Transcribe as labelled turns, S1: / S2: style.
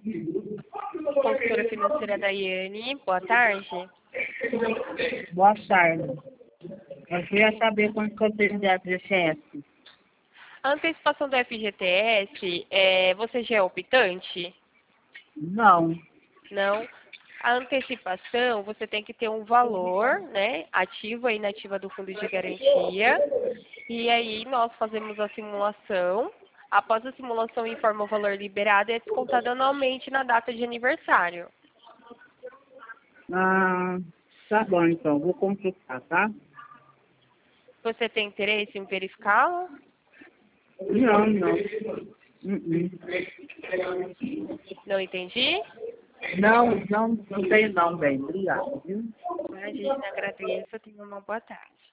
S1: Consultora financeira Daiane, boa tarde.
S2: Boa tarde. Eu queria saber quanto que eu tenho de FGTS.
S1: A antecipação do FGTS, você já é optante?
S2: Não.
S1: Não. A antecipação, você tem que ter um valor, né, ativa e inativa do fundo de garantia. E aí nós fazemos a simulação. Após a simulação, informa o valor liberado e é descontado anualmente na data de aniversário.
S2: Ah, tá bom então, vou consultar, tá?
S1: Você tem interesse em verificá-lo?
S2: Não, não. Uh-uh.
S1: Não entendi?
S2: Não tenho não, bem. Obrigado, viu?
S1: Imagina, agradeço. Tenha uma boa tarde.